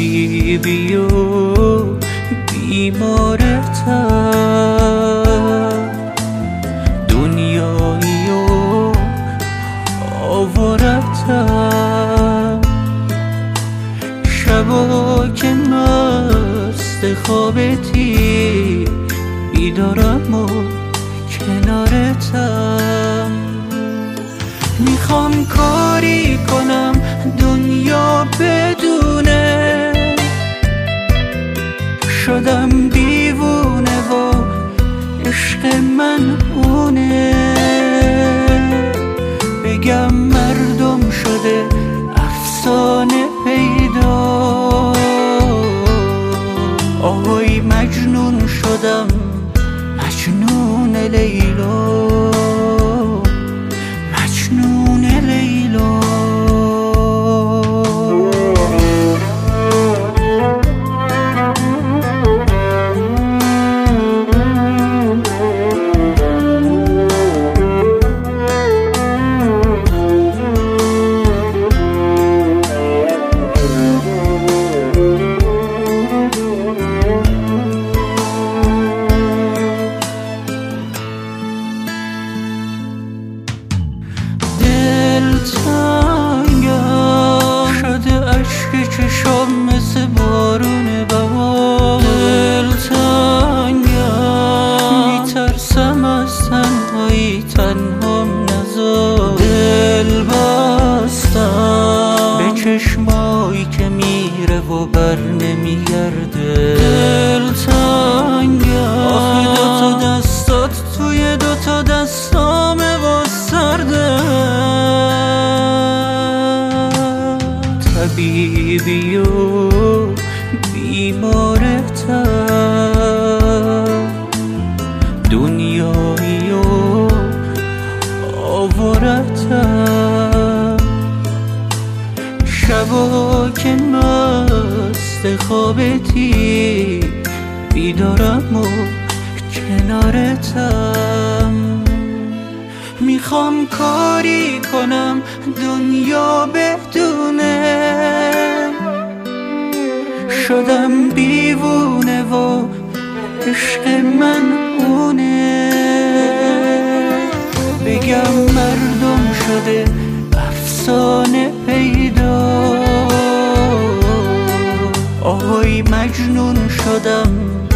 طبیبی و بیمارتم، دنیایی و آوارتم، شبا که مست خوابتی بیدارم و کنارتم. میخوام کاری کنم دنیا بدونه شدم دیوونه و عشق من اونه، بگم مردم شده افسانه پیدا، آهای مجنون شدم مجنون لیلا، مجنون لیلا. دلتنگم شده عشق چشام مثل بارون بهار، دلتنگم میترسم از تنهایی تنهام نذار، دل بستم به چشمایی که میره و بر نمیگرده، دلتنگم آخه دوتا دستات توی دوتا دستامه و سرده، طبیبی و بیمارتم، دنیایی و آوارتم، شبا که مست خوابتی بیدارم و کنارتم. میخوام کاری کنم دنیا بدونه شدم دیوونه و عشق من اونه، بگم مردم شده افسانه پیدا، آهای مجنون شدم